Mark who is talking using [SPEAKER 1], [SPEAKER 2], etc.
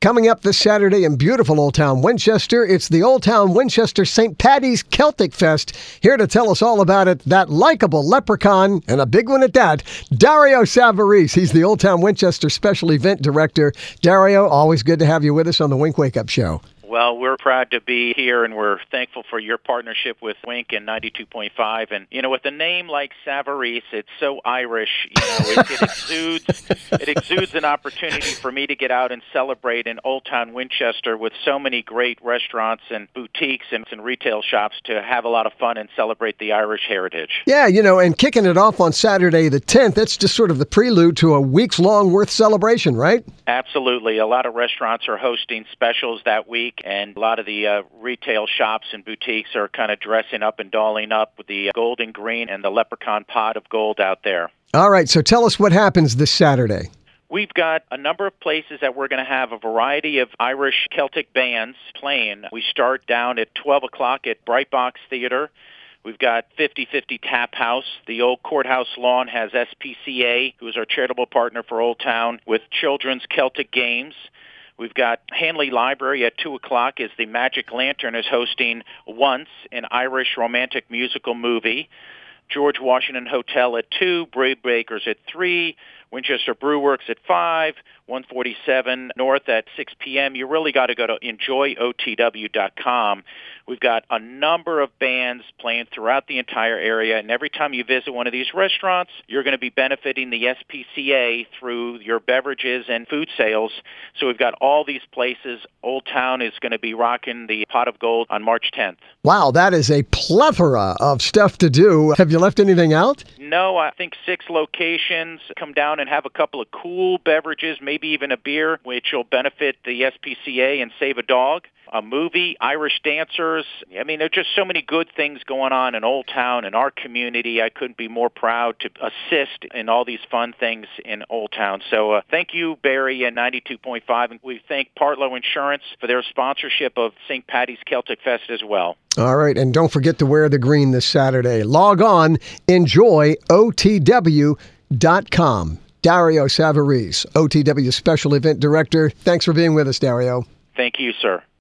[SPEAKER 1] Coming up this Saturday in beautiful Old Town Winchester, it's the Old Town Winchester St. Paddy's Celtic Fest. Here to tell us all about it, that likable leprechaun, and a big one at that, Dario Savarese. He's the Old Town Winchester Special Event Director. Dario, always good to have you with us on the Wink Wake Up Show.
[SPEAKER 2] Well, we're proud to be here, and we're thankful for your partnership with Wink and 92.5. And, with a name like Savarese, it's so Irish. It exudes an opportunity for me to get out and celebrate in Old Town Winchester with so many great restaurants and boutiques and retail shops to have a lot of fun and celebrate the Irish heritage.
[SPEAKER 1] Yeah, and kicking it off on Saturday the 10th, that's just sort of the prelude to a weeks-long worth celebration, right?
[SPEAKER 2] Absolutely. A lot of restaurants are hosting specials that week, and a lot of the retail shops and boutiques are kind of dressing up and dolling up with the gold and green and the leprechaun pot of gold out there.
[SPEAKER 1] All right, so tell us what happens this Saturday.
[SPEAKER 2] We've got a number of places that we're going to have a variety of Irish Celtic bands playing. We start down at 12 o'clock at Bright Box Theater. We've got 50/50 Tap House. The old courthouse lawn has SPCA, who is our charitable partner for Old Town, with children's Celtic games. We've got Hanley Library at 2 o'clock as the Magic Lantern is hosting Once, an Irish romantic musical movie. George Washington Hotel at 2, Brave Bakers at 3, Winchester Brew Works at 5, 147 North at 6 p.m. You really got to go to enjoyotw.com. We've got a number of bands playing throughout the entire area, and every time you visit one of these restaurants, you're going to be benefiting the SPCA through your beverages and food sales. So we've got all these places. Old Town is going to be rocking the pot of gold on March 10th.
[SPEAKER 1] Wow, that is a plethora of stuff to do. Have you left anything out?
[SPEAKER 2] No, I think 6 locations. Come down and have a couple of cool beverages, maybe even a beer, which will benefit the SPCA and save a dog. A movie, Irish dancers. I mean, there are just so many good things going on in Old Town and our community. I couldn't be more proud to assist in all these fun things in Old Town. So thank you, Barry, and 92.5. And we thank Partlow Insurance for their sponsorship of St. Paddy's Celtic Fest as well.
[SPEAKER 1] All right, and don't forget to wear the green this Saturday. Log on, enjoyotw.com. Dario Savarese, OTW Special Event Director. Thanks for being with us, Dario.
[SPEAKER 2] Thank you, sir.